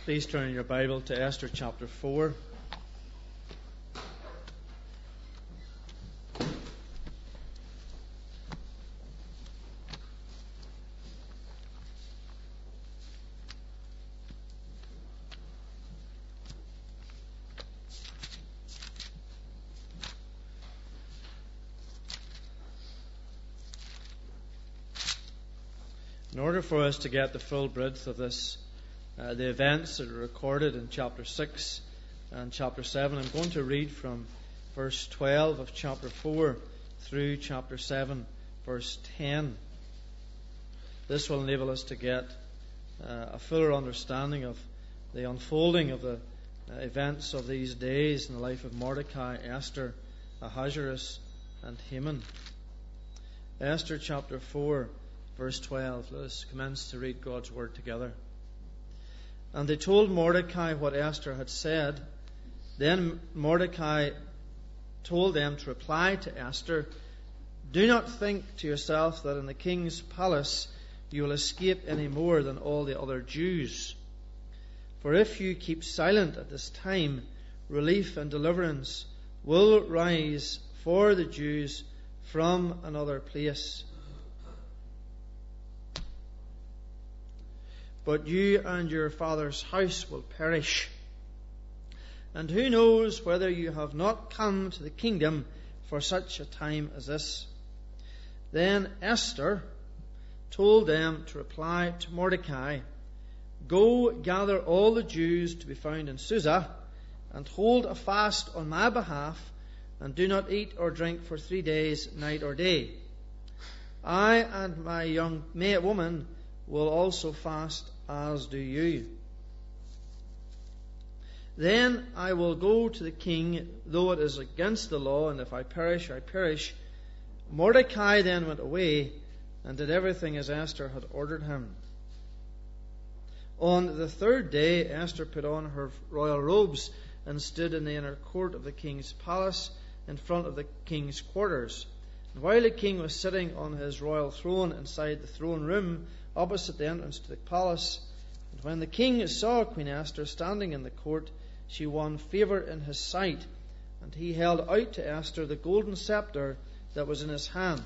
Please turn your Bible to Esther chapter 4. In order for us to get the full breadth of this, the events that are recorded in chapter 6 and chapter 7, I'm going to read from verse 12 of chapter 4 through chapter 7, verse 10. This will enable us to get a fuller understanding of the unfolding of the events of these days in the life of Mordecai, Esther, Ahasuerus, and Haman. Esther chapter 4, verse 12. Let us commence to read God's word together. And they told Mordecai what Esther had said. Then Mordecai told them to reply to Esther, "Do not think to yourself that in the king's palace you will escape any more than all the other Jews. For if you keep silent at this time, relief and deliverance will rise for the Jews from another place. But you and your father's house will perish. And who knows whether you have not come to the kingdom for such a time as this?" Then Esther told them to reply to Mordecai, "Go gather all the Jews to be found in Susa, and hold a fast on my behalf, and do not eat or drink for 3 days, night or day. I and my young woman will also fast, as do you. Then I will go to the king, though it is against the law, and if I perish, I perish." Mordecai then went away and did everything as Esther had ordered him. On the 3rd day, Esther put on her royal robes and stood in the inner court of the king's palace in front of the king's quarters. And while the king was sitting on his royal throne inside the throne room, opposite the entrance to the palace, and when the king saw Queen Esther standing in the court, she won favour in his sight, and he held out to Esther the golden scepter that was in his hand.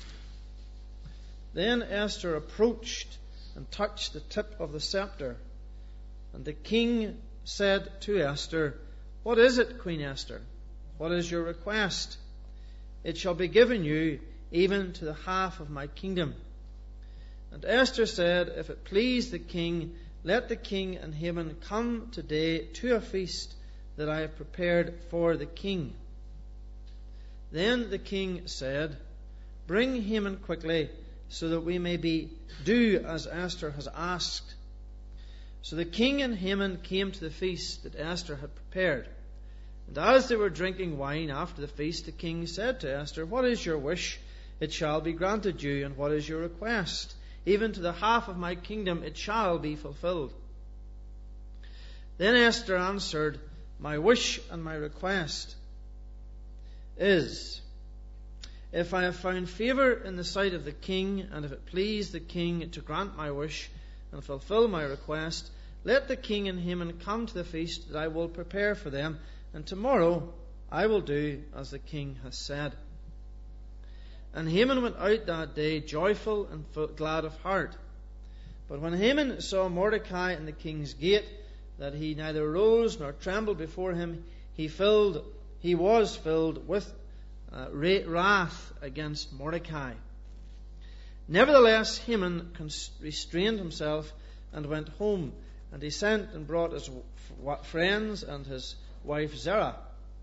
Then Esther approached and touched the tip of the scepter, and the king said to Esther, "What is it, Queen Esther? What is your request?" "It shall be given you, even to the half of my kingdom." And Esther said, "If it please the king, let the king and Haman come today to a feast that I have prepared for the king." Then the king said, "Bring Haman quickly, so that we may do as Esther has asked." So the king and Haman came to the feast that Esther had prepared. And as they were drinking wine after the feast, the king said to Esther, "What is your wish? It shall be granted you. And what is your request? Even to the half of my kingdom it shall be fulfilled." Then Esther answered, "My wish and my request is, if I have found favour in the sight of the king, and if it please the king to grant my wish and fulfill my request, let the king and Haman come to the feast that I will prepare for them, and tomorrow I will do as the king has said." And Haman went out that day joyful and glad of heart. But when Haman saw Mordecai in the king's gate, that he neither rose nor trembled before him, he was filled with wrath against Mordecai. Nevertheless, Haman restrained himself and went home, and he sent and brought his friends and his wife Zerah.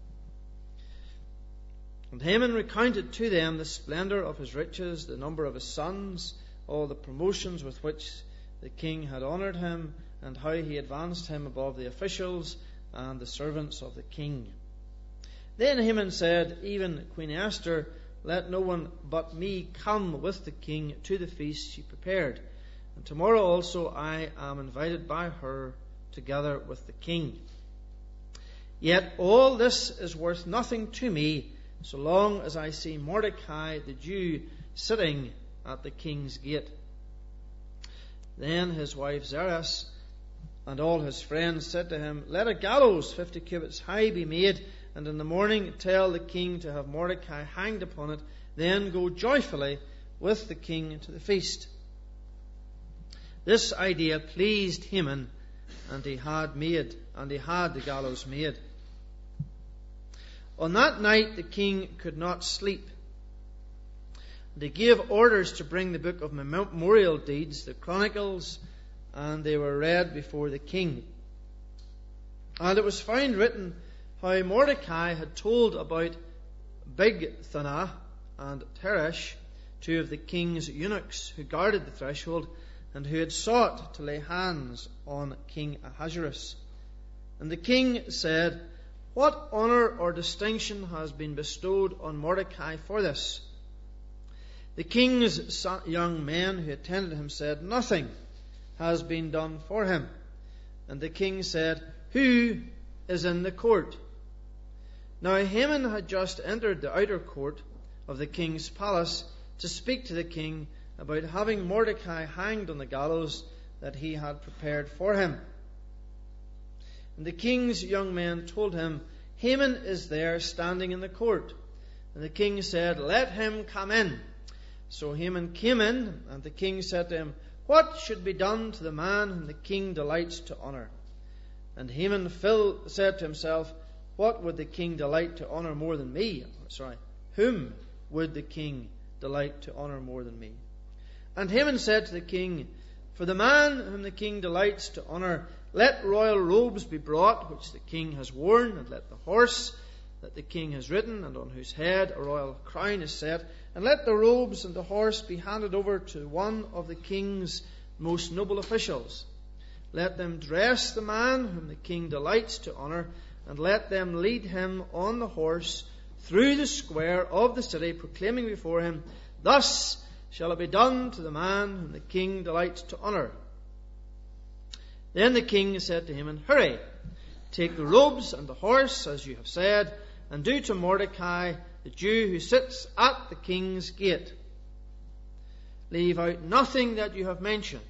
And Haman recounted to them the splendour of his riches, the number of his sons, all the promotions with which the king had honoured him, and how he advanced him above the officials and the servants of the king. Then Haman said, "Even Queen Esther, let no one but me come with the king to the feast she prepared. And tomorrow also I am invited by her together with the king. Yet all this is worth nothing to me, so long as I see Mordecai the Jew sitting at the king's gate." Then his wife Zeresh And all his friends said to him, Let a gallows 50 cubits high be made, and in the morning tell the king to have Mordecai hanged upon it. Then go joyfully with the king to the feast. This idea pleased Haman, and he had the gallows made. On that night the king could not sleep. They gave orders to bring the book of memorial deeds, the Chronicles, and they were read before the king. And it was found written how Mordecai had told about Bigthana and Teresh, two of the king's eunuchs who guarded the threshold, and who had sought to lay hands on King Ahasuerus. And the king said, What honour or distinction has been bestowed on Mordecai for this? The king's young men who attended him said, Nothing has been done for him. And the king said, Who is in the court? Now Haman had just entered the outer court of the king's palace to speak to the king about having Mordecai hanged on the gallows that he had prepared for him. And the king's young men told him, Haman is there standing in the court. And the king said, Let him come in. So Haman came in, and the king said to him, What should be done to the man whom the king delights to honour? And Haman said to himself, What would the king delight to honour more than me? Whom would the king delight to honour more than me? And Haman said to the king, For the man whom the king delights to honour, let royal robes be brought, which the king has worn, and let the horse that the king has ridden, and on whose head a royal crown is set, and let the robes and the horse be handed over to one of the king's most noble officials. Let them dress the man whom the king delights to honour, and let them lead him on the horse through the square of the city, proclaiming before him, Thus shall it be done to the man whom the king delights to honour. Then the king said to Haman, Hurry, take the robes and the horse, as you have said, and do to Mordecai, the Jew who sits at the king's gate. Leave out nothing that you have mentioned.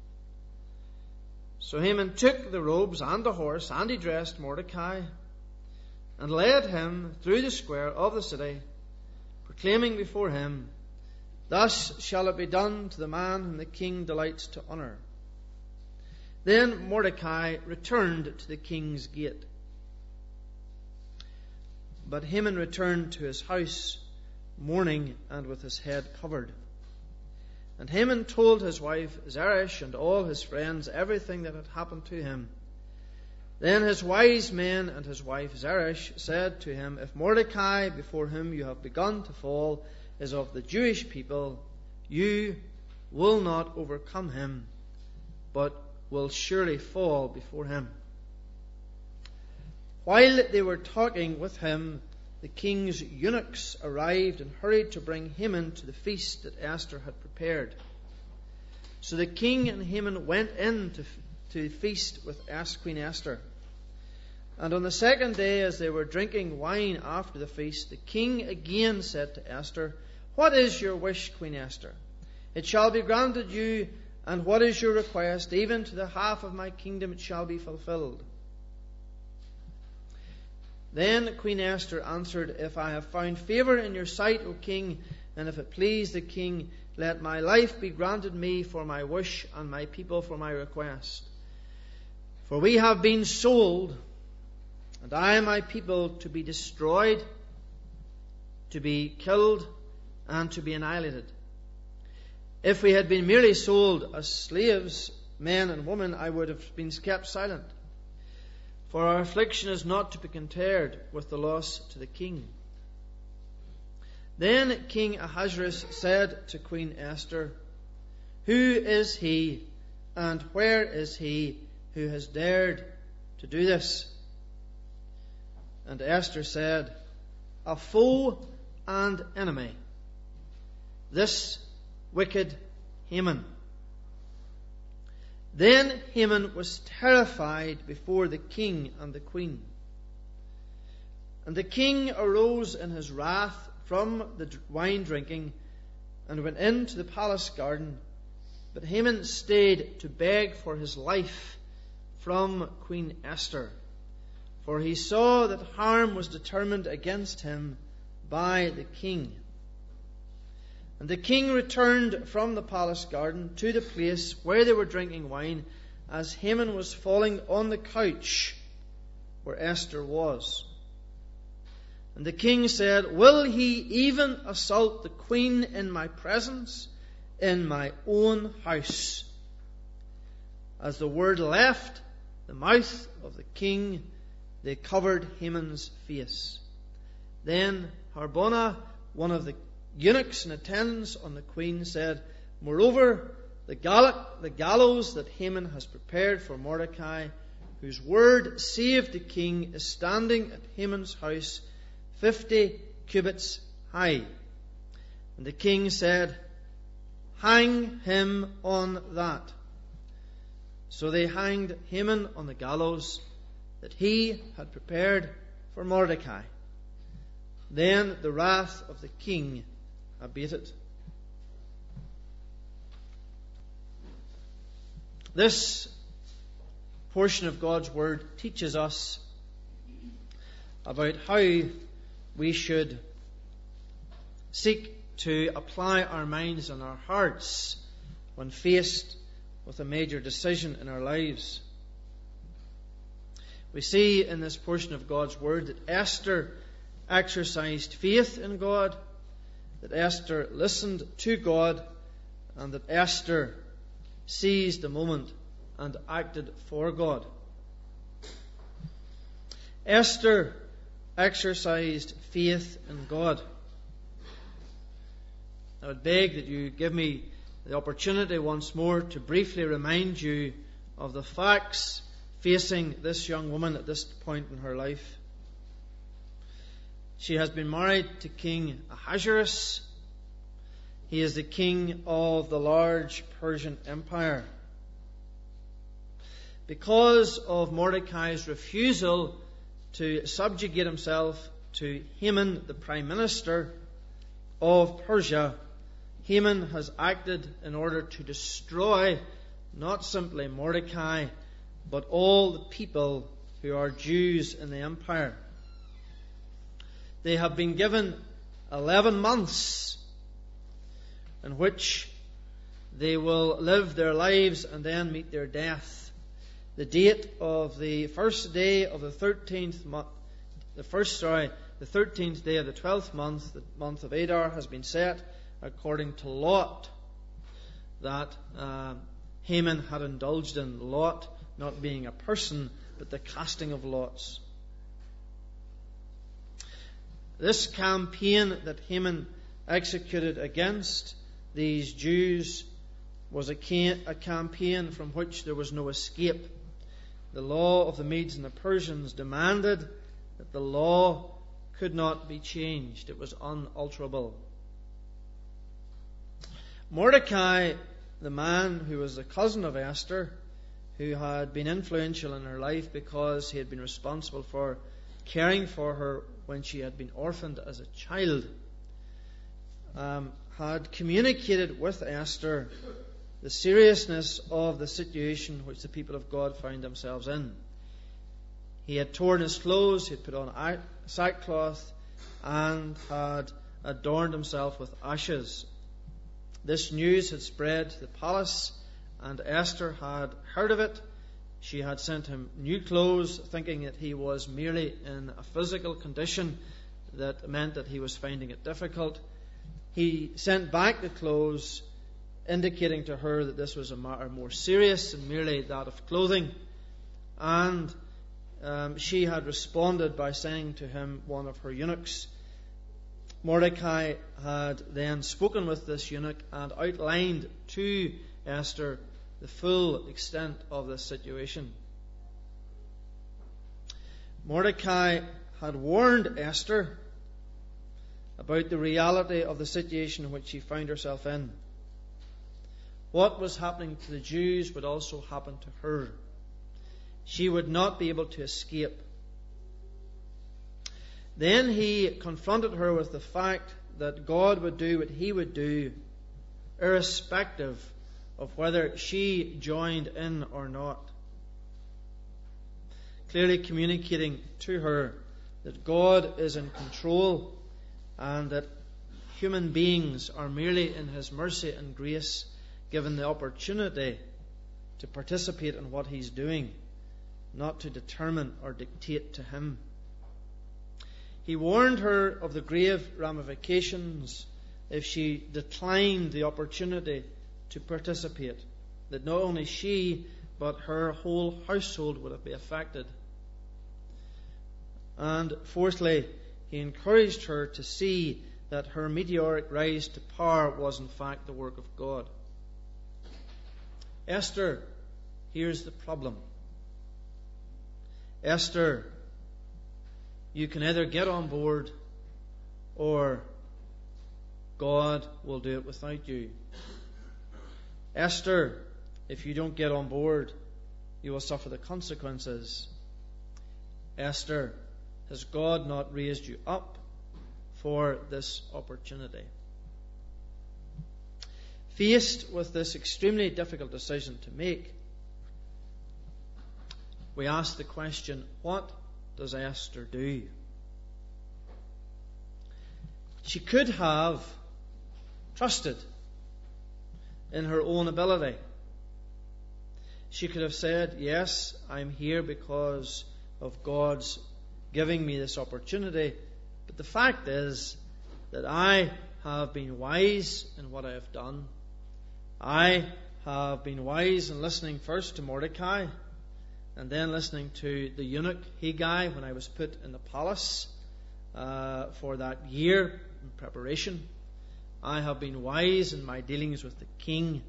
So Haman took the robes and the horse, and he dressed Mordecai, and led him through the square of the city, proclaiming before him, Thus shall it be done to the man whom the king delights to honour. Then Mordecai returned to the king's gate. But Haman returned to his house, mourning and with his head covered. And Haman told his wife Zeresh and all his friends everything that had happened to him. Then his wise men and his wife Zeresh said to him, If Mordecai, before whom you have begun to fall, is of the Jewish people, you will not overcome him, but will surely fall before him. While they were talking with him, the king's eunuchs arrived and hurried to bring Haman to the feast that Esther had prepared. So the king and Haman went in to feast with Queen Esther. And on the second day, as they were drinking wine after the feast, the king again said to Esther, What is your wish, Queen Esther? It shall be granted you, and what is your request? Even to the half of my kingdom it shall be fulfilled. Then Queen Esther answered, If I have found favour in your sight, O king, and if it please the king, let my life be granted me for my wish, and my people for my request. For we have been sold, and I and my people to be destroyed, to be killed, and to be annihilated. If we had been merely sold as slaves, men and women, I would have been kept silent. For our affliction is not to be compared with the loss to the king. Then King Ahasuerus said to Queen Esther, Who is he, and where is he who has dared to do this? And Esther said, A foe and enemy, this wicked Haman. Then Haman was terrified before the king and the queen. And the king arose in his wrath from the wine drinking and went into the palace garden. But Haman stayed to beg for his life from Queen Esther, for he saw that harm was determined against him by the king. And the king returned from the palace garden to the place where they were drinking wine, as Haman was falling on the couch where Esther was. And the king said, "Will he even assault the queen in my presence, in my own house?" As the word left the mouth of the king, they covered Haman's face. Then Harbona, one of the eunuchs in attendance on the queen, said, "Moreover, the gallows that Haman has prepared for Mordecai, whose word saved the king, is standing at Haman's house, 50 cubits high." And the king said, "Hang him on that." So they hanged Haman on the gallows that he had prepared for Mordecai. Then the wrath of the king abated. This portion of God's Word teaches us about how we should seek to apply our minds and our hearts when faced with a major decision in our lives. We see in this portion of God's Word that Esther exercised faith in God, that Esther listened to God, and that Esther seized the moment and acted for God. Esther exercised faith in God. I would beg that you give me the opportunity once more to briefly remind you of the facts facing this young woman at this point in her life. She has been married to King Ahasuerus. He is the king of the large Persian Empire. Because of Mordecai's refusal to subjugate himself to Haman, the prime minister of Persia, Haman has acted in order to destroy not simply Mordecai, but all the people who are Jews in the empire. They have been given 11 months in which they will live their lives and then meet their death. The date of the first day of the 13th month, the 13th day of the 12th month, the month of Adar, has been set according to Lot that Haman had indulged in. Lot not being a person, but the casting of lots. This campaign that Haman executed against these Jews was a campaign from which there was no escape. The law of the Medes and the Persians demanded that the law could not be changed. It was unalterable. Mordecai, the man who was the cousin of Esther, who had been influential in her life because he had been responsible for caring for her when she had been orphaned as a child, had communicated with Esther the seriousness of the situation which the people of God found themselves in. He had torn his clothes, he had put on sackcloth, and had adorned himself with ashes. This news had spread to the palace, and Esther had heard of it. She had sent him new clothes, thinking that he was merely in a physical condition that meant that he was finding it difficult. He sent back the clothes, indicating to her that this was a matter more serious than merely that of clothing. And she had responded by saying to him, one of her eunuchs. Mordecai had then spoken with this eunuch and outlined to Esther the full extent of this situation. Mordecai had warned Esther about the reality of the situation in which she found herself in. What was happening to the Jews would also happen to her. She would not be able to escape. Then he confronted her with the fact that God would do what he would do, irrespective of whether she joined in or not. clearly communicating to her that God is in control and that human beings are merely in His mercy and grace given the opportunity to participate in what He's doing, not to determine or dictate to Him. He warned her of the grave ramifications if she declined the opportunity to participate, that not only she, but her whole household would be affected. And fourthly, he encouraged her to see that her meteoric rise to power was in fact the work of God. Esther, here's the problem. Esther, you can either get on board or God will do it without you. Esther, if you don't get on board, you will suffer the consequences. Esther, has God not raised you up for this opportunity? Faced with this extremely difficult decision to make, we ask the question, what does Esther do? She could have trusted in her own ability. She could have said, yes, I'm here because of God's giving me this opportunity, but the fact is that I have been wise in what I have done. I have been wise in listening first to Mordecai and then listening to the eunuch Hegai when I was put in the palace for that year in preparation. I have been wise in my dealings with the king.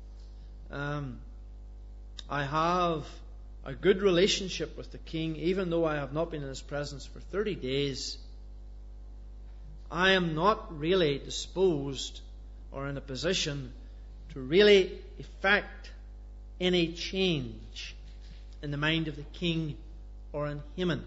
I have a good relationship with the king, even though I have not been in his presence for 30 days. I am not really disposed or in a position to really effect any change in the mind of the king or in Haman.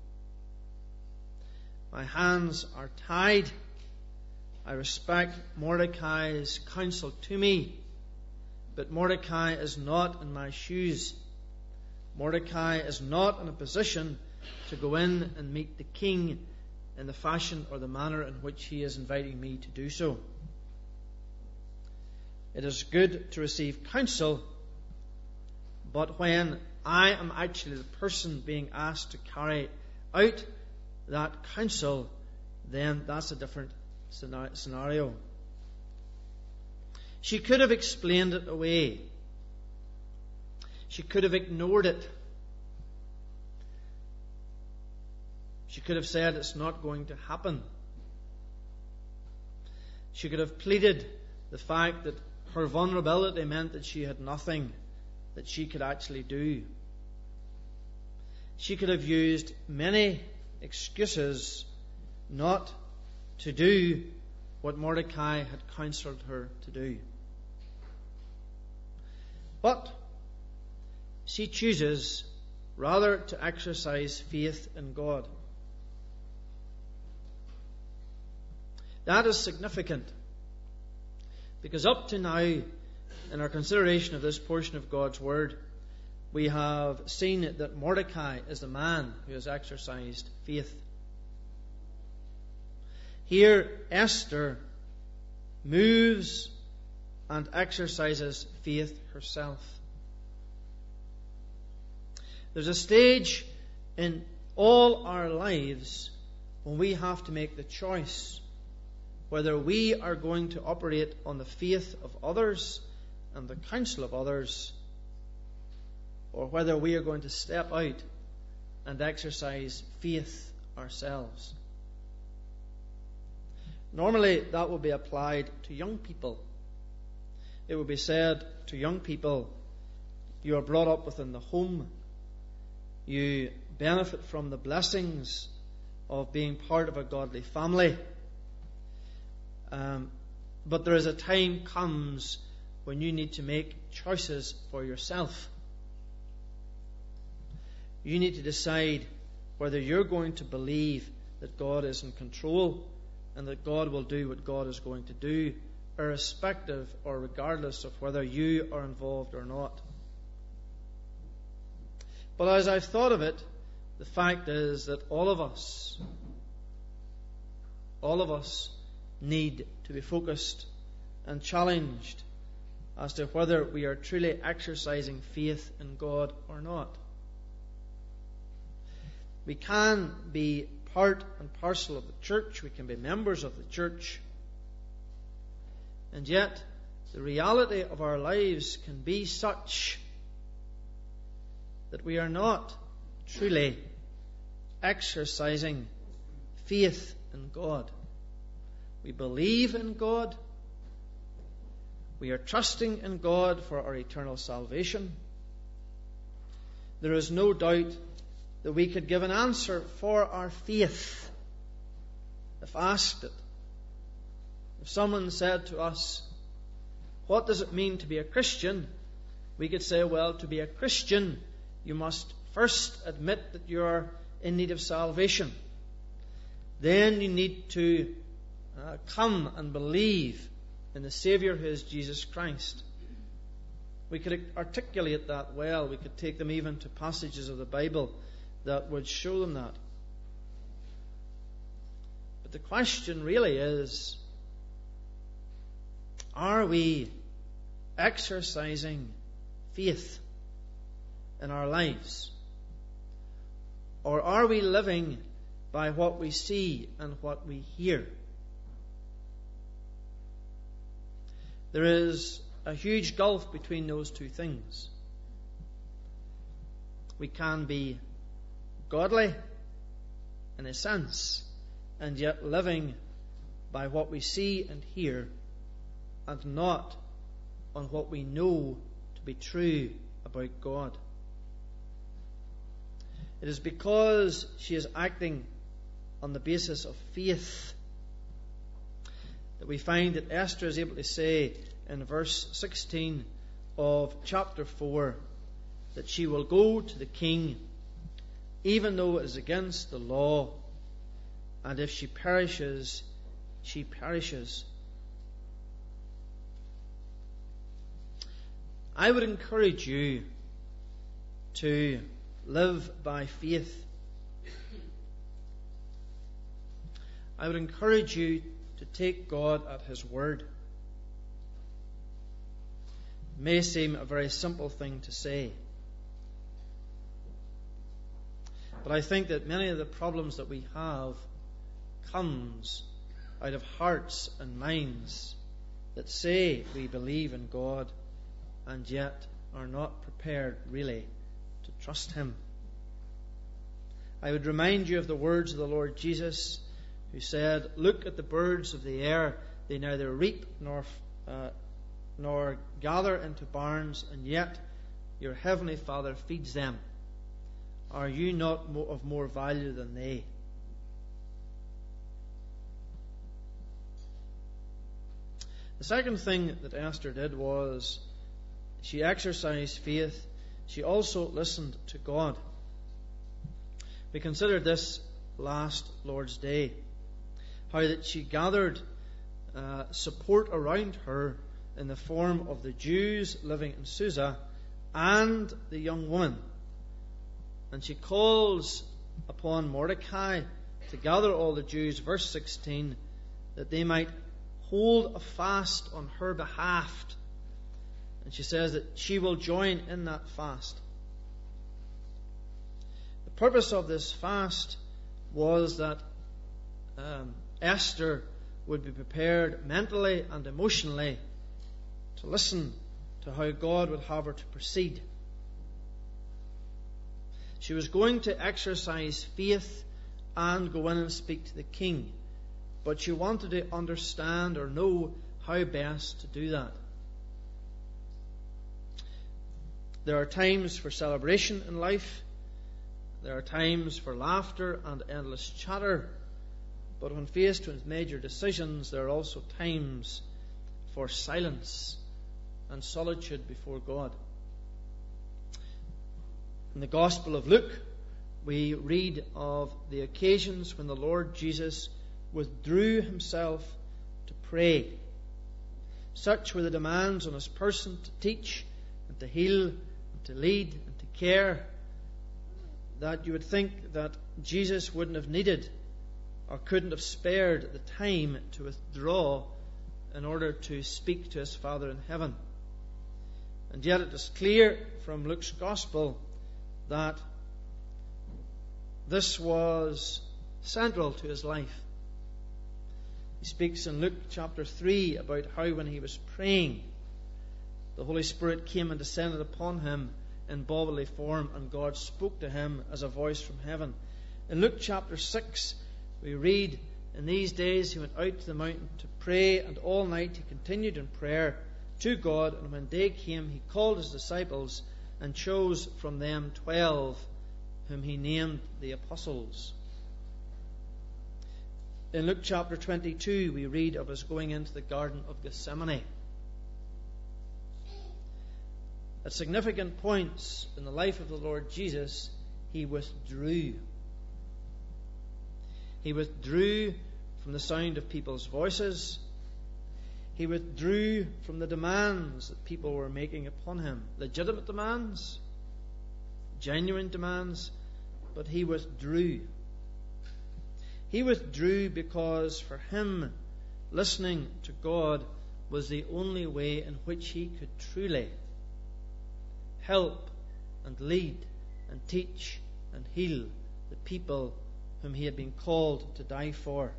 My hands are tied. I respect Mordecai's counsel to me, but Mordecai is not in my shoes. Mordecai is not in a position to go in and meet the king in the fashion or the manner in which he is inviting me to do so. It is good to receive counsel, but when I am actually the person being asked to carry out that counsel, then that's a different scenario. She could have explained it away. She could have ignored it. She could have said it's not going to happen. She could have pleaded the fact that her vulnerability meant that she had nothing that she could actually do. She could have used many excuses not to do what Mordecai had counseled her to do. But she chooses rather to exercise faith in God. That is significant, because up to now, in our consideration of this portion of God's Word, we have seen that Mordecai is the man who has exercised faith. Here, Esther moves and exercises faith herself. There's a stage in all our lives when we have to make the choice whether we are going to operate on the faith of others and the counsel of others, or whether we are going to step out and exercise faith ourselves. Normally, that will be applied to young people. It will be said to young people, you are brought up within the home. You benefit from the blessings of being part of a godly family. But there is a time comes when you need to make choices for yourself. You need to decide whether you're going to believe that God is in control and that God will do what God is going to do, irrespective or regardless of whether you are involved or not. But as I've thought of it, the fact is that all of us need to be focused and challenged as to whether we are truly exercising faith in God or not. We can be part and parcel of the church, we can be members of the church, and yet the reality of our lives can be such that we are not truly exercising faith in God. We believe in God. We are trusting in God for our eternal salvation. There is no doubt that we could give an answer for our faith if asked it. If someone said to us, "What does it mean to be a Christian?" we could say, well, to be a Christian, you must first admit that you are in need of salvation. Then you need to come and believe in the Saviour who is Jesus Christ. We could articulate that well. We could take them even to passages of the Bible that would show them that. But the question really is, are we exercising faith in our lives? Or are we living by what we see and what we hear? There is a huge gulf between those two things. We can be godly in a sense, and yet living by what we see and hear, and not on what we know to be true about God. It is because she is acting on the basis of faith that we find that Esther is able to say in verse 16 of chapter 4 that she will go to the king even though it is against the law, and if she perishes, she perishes. I would encourage you to live by faith. I would encourage you to take God at His word. It may seem a very simple thing to say, but I think that many of the problems that we have comes out of hearts and minds that say we believe in God and yet are not prepared really to trust Him. I would remind you of the words of the Lord Jesus, who said, "Look at the birds of the air, they neither reap nor gather into barns, and yet your heavenly Father feeds them. Are you not of more value than they?" The second thing that Esther did was she exercised faith. She also listened to God. We considered this last Lord's Day, how that she gathered support around her in the form of the Jews living in Susa and the young woman. And she calls upon Mordecai to gather all the Jews, verse 16, that they might hold a fast on her behalf. And she says that she will join in that fast. The purpose of this fast was that Esther would be prepared mentally and emotionally to listen to how God would have her to proceed. She was going to exercise faith and go in and speak to the king, but she wanted to understand or know how best to do that. There are times for celebration in life. There are times for laughter and endless chatter. But when faced with major decisions, there are also times for silence and solitude before God. In the Gospel of Luke, we read of the occasions when the Lord Jesus withdrew Himself to pray. Such were the demands on His person to teach and to heal and to lead and to care, that you would think that Jesus wouldn't have needed or couldn't have spared the time to withdraw in order to speak to his Father in heaven. And yet it is clear from Luke's Gospel that this was central to his life. He speaks in Luke chapter 3 about how when he was praying, the Holy Spirit came and descended upon him in bodily form, and God spoke to him as a voice from heaven. In Luke chapter 6, we read, "In these days he went out to the mountain to pray, and all night he continued in prayer to God, and when day came he called his disciples and chose from them 12, whom he named the apostles." In Luke chapter 22, we read of his going into the Garden of Gethsemane. At significant points in the life of the Lord Jesus, he withdrew. He withdrew from the sound of people's voices. He withdrew from the demands that people were making upon him. Legitimate demands, genuine demands, but he withdrew. He withdrew because for him, listening to God was the only way in which he could truly help and lead and teach and heal the people whom he had been called to die for.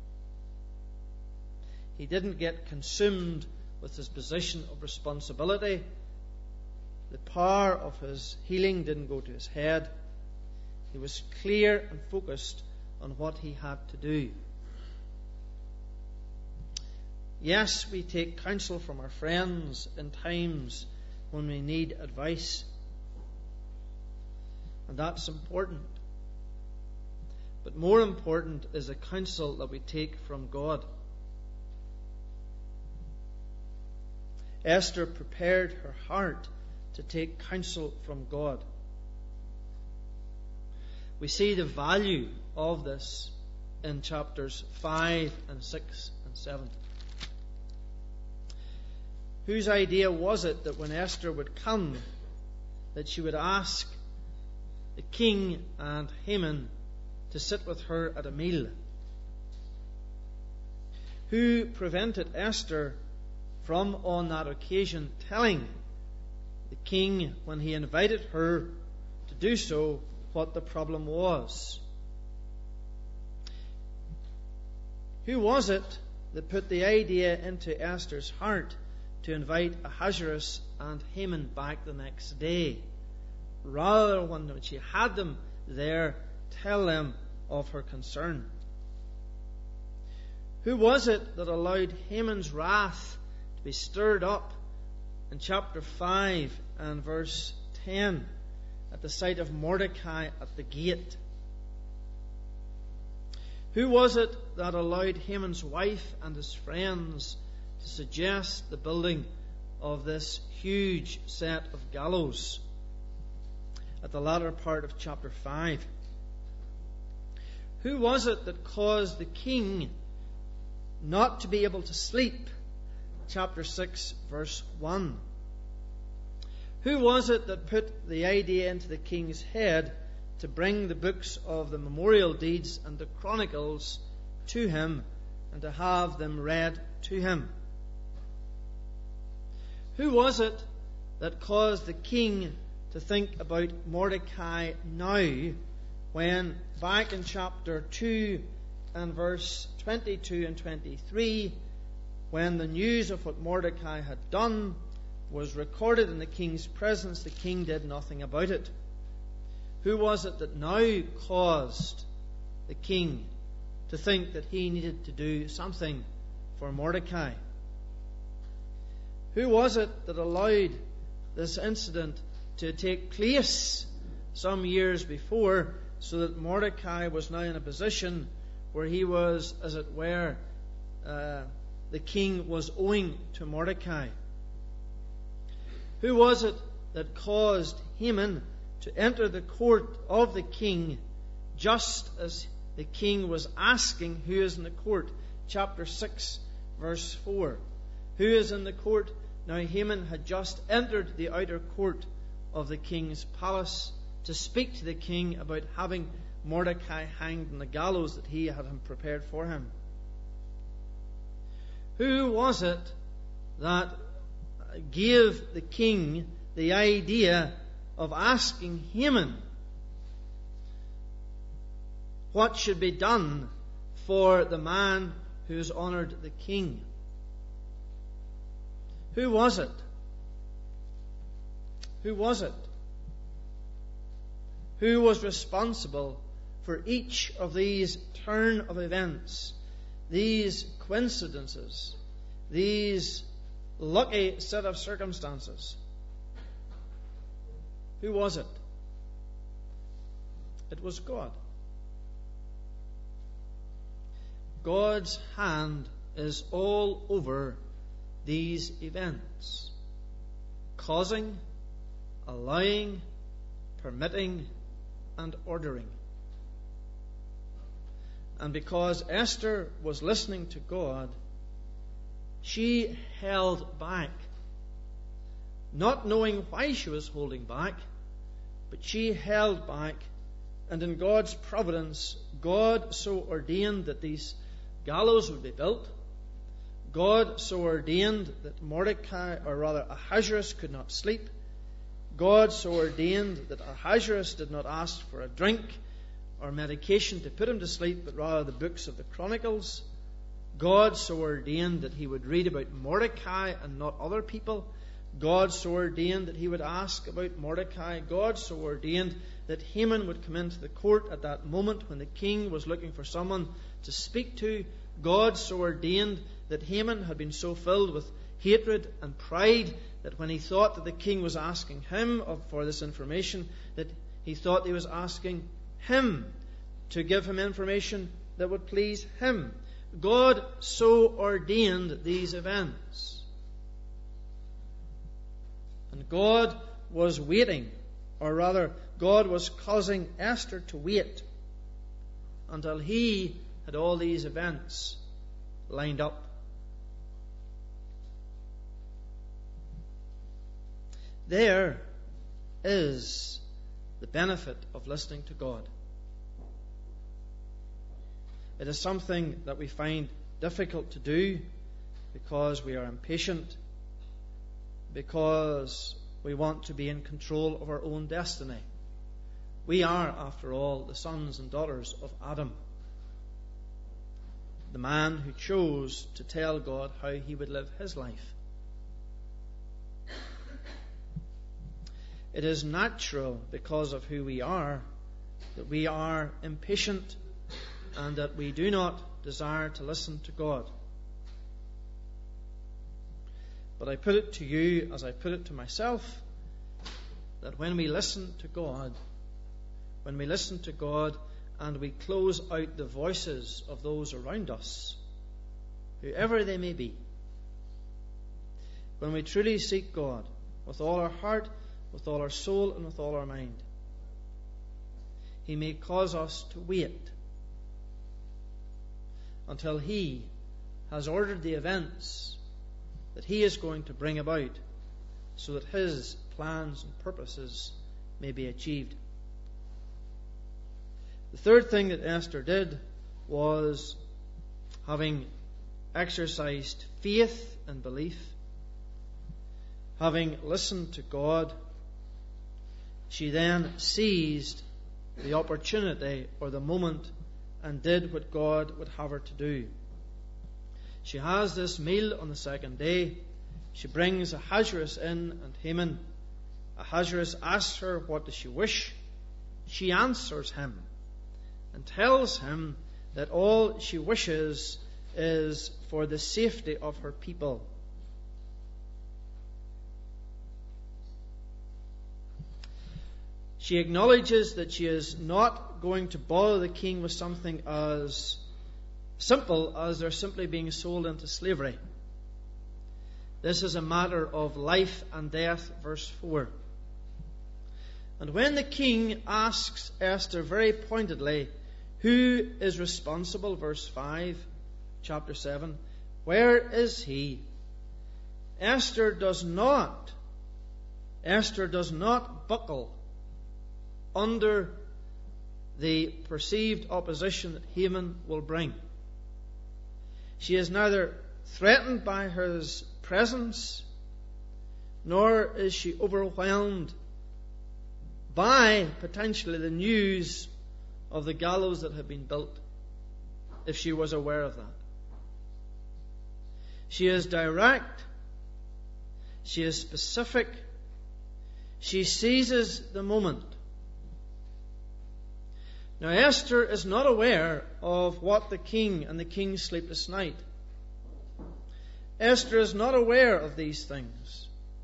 He didn't get consumed with his position of responsibility. The power of his healing didn't go to his head. He was clear and focused on what he had to do. Yes, we take counsel from our friends in times when we need advice. And that's important. But more important is the counsel that we take from God. Esther prepared her heart to take counsel from God. We see the value of this in chapters 5 and 6 and 7. Whose idea was it that when Esther would come, that she would ask the king and Haman to sit with her at a meal? Who prevented Esther from, on that occasion, telling the king, when he invited her to do so, what the problem was? Who was it that put the idea into Esther's heart to invite Ahasuerus and Haman back the next day, rather when she had them there, tell them of her concern? Who was it that allowed Haman's wrath to be stirred up in chapter 5 and verse 10 at the sight of Mordecai at the gate? Who was it that allowed Haman's wife and his friends to suggest the building of this huge set of gallows at the latter part of chapter 5? Who was it that caused the king not to be able to sleep? Chapter 6, verse 1. Who was it that put the idea into the king's head to bring the books of the memorial deeds and the chronicles to him and to have them read to him? Who was it that caused the king to think about Mordecai now, when back in chapter 2 and verse 22 and 23, when the news of what Mordecai had done was recorded in the king's presence, the king did nothing about it? Who was it that now caused the king to think that he needed to do something for Mordecai? Who was it that allowed this incident to take place some years before, so that Mordecai was now in a position where he was, as it were, the king was owing to Mordecai? Who was it that caused Haman to enter the court of the king just as the king was asking who is in the court? Chapter 6, verse 4. Who is in the court? Now Haman had just entered the outer court of the king's palace, to speak to the king about having Mordecai hanged on the gallows that he had prepared for him. Who was it that gave the king the idea of asking Haman what should be done for the man who has honoured the king? Who was it? Who was it? Who was responsible for each of these turn of events, these coincidences, these lucky set of circumstances? Who was it? It was God. God's hand is all over these events, causing, allowing, permitting, and ordering. And because Esther was listening to God, she held back, not knowing why she was holding back, but she held back, and in God's providence, God so ordained that these gallows would be built. God so ordained that Ahasuerus could not sleep. God so ordained that Ahasuerus did not ask for a drink or medication to put him to sleep, but rather the books of the Chronicles. God so ordained that he would read about Mordecai and not other people. God so ordained that he would ask about Mordecai. God so ordained that Haman would come into the court at that moment when the king was looking for someone to speak to. God so ordained that Haman had been so filled with hatred and pride that when he thought that the king was asking him for this information, that he thought he was asking him to give him information that would please him. God so ordained these events. And God was waiting, or rather, God was causing Esther to wait until he had all these events lined up. There is the benefit of listening to God. It is something that we find difficult to do because we are impatient, because we want to be in control of our own destiny. We are, after all, the sons and daughters of Adam, the man who chose to tell God how he would live his life. It is natural, because of who we are, that we are impatient and that we do not desire to listen to God. But I put it to you, as I put it to myself, that when we listen to God, and we close out the voices of those around us, whoever they may be, when we truly seek God with all our heart, with all our soul, and with all our mind, He may cause us to wait until He has ordered the events that He is going to bring about, so that His plans and purposes may be achieved. The third thing that Esther did was, having exercised faith and belief, having listened to God, she then seized the opportunity or the moment and did what God would have her to do. She has this meal on the second day. She brings Ahasuerus in and Haman. Ahasuerus asks her, what does she wish? She answers him and tells him that all she wishes is for the safety of her people. She acknowledges that she is not going to bother the king with something as simple as they're simply being sold into slavery. This is a matter of life and death, verse 4. And when the king asks Esther very pointedly, who is responsible, verse 5, chapter 7, where is he? Esther does not buckle under the perceived opposition that Haman will bring. She is neither threatened by his presence, nor is she overwhelmed by potentially the news of the gallows that have been built, if she was aware of that. She is direct. She is specific. She seizes the moment. Now, Esther is not aware of what the king and the king's sleepless night. Esther is not aware of these things.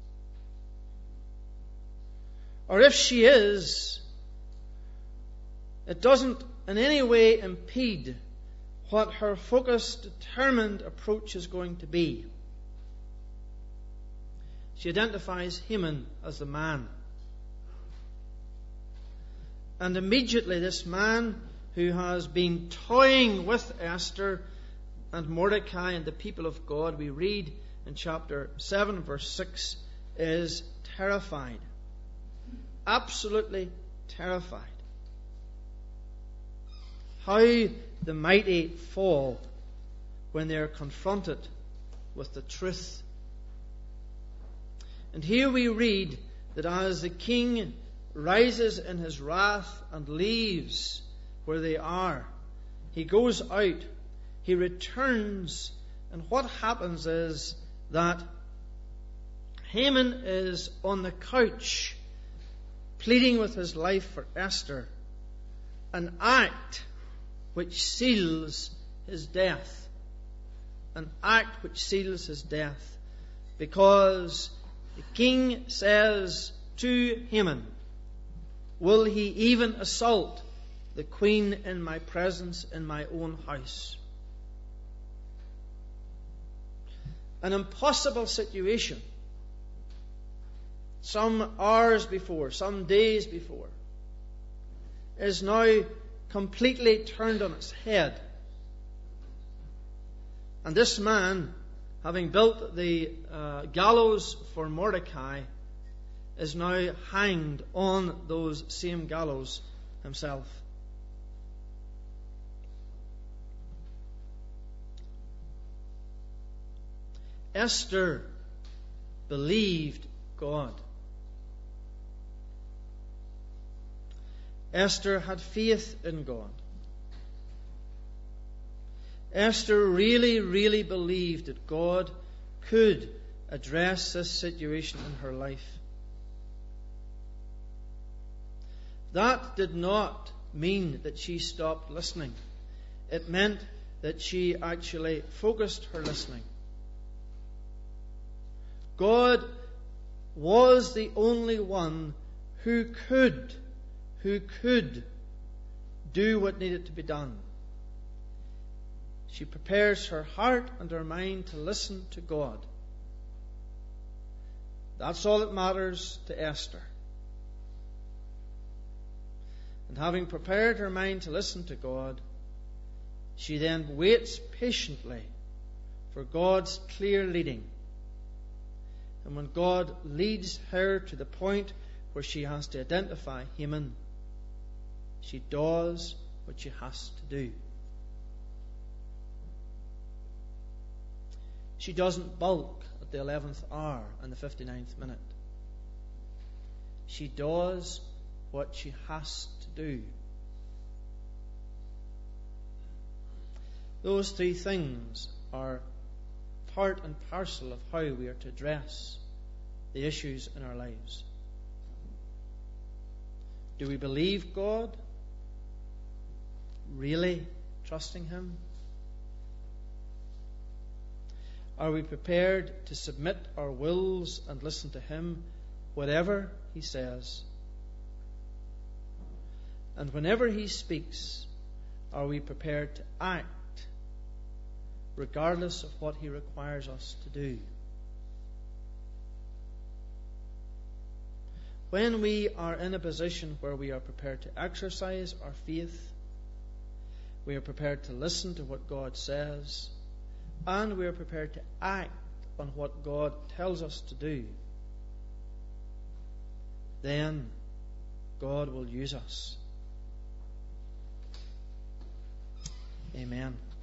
Or if she is, it doesn't in any way impede what her focused, determined approach is going to be. She identifies Haman as the man. And immediately this man who has been toying with Esther and Mordecai and the people of God, we read in chapter 7 verse 6, is terrified. Absolutely terrified. How the mighty fall when they are confronted with the truth. And here we read that as the king rises in his wrath and leaves where they are, he goes out, he returns, and what happens is that Haman is on the couch pleading with his life for Esther, an act which seals his death. An act which seals his death. Because the king says to Haman, "Will he even assault the queen in my presence in my own house?" An impossible situation. Some hours before, some days before, is now completely turned on its head. And this man, having built the gallows for Mordecai, is now hanged on those same gallows himself. Esther believed God. Esther had faith in God. Esther really, really believed that God could address this situation in her life. That did not mean that she stopped listening. It meant that she actually focused her listening. God was the only one who could do what needed to be done. She prepares her heart and her mind to listen to God. That's all that matters to Esther. And having prepared her mind to listen to God, she then waits patiently for God's clear leading. And when God leads her to the point where she has to identify Haman, she does what she has to do. She doesn't balk at the 11th hour and the 59th minute. She does what she has to do. Those three things are part and parcel of how we are to address the issues in our lives. Do we believe God? Really trusting Him? Are we prepared to submit our wills and listen to Him, whatever He says? And whenever He speaks, are we prepared to act regardless of what He requires us to do? When we are in a position where we are prepared to exercise our faith, we are prepared to listen to what God says, and we are prepared to act on what God tells us to do, then God will use us. Amen.